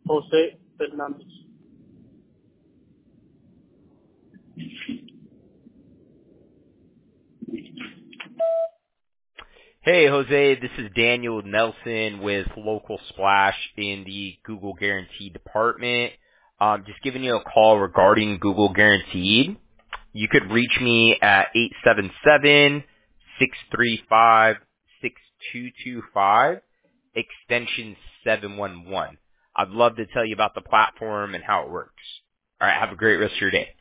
Jose Fernandez. Hey, Jose, this is Daniel Nelson with Local Splash in the Google Guaranteed department. Just giving you a call regarding Google Guaranteed. You could reach me at 877-635-6225, extension 711. I'd love to tell you about the platform and how it works. All right, have a great rest of your day.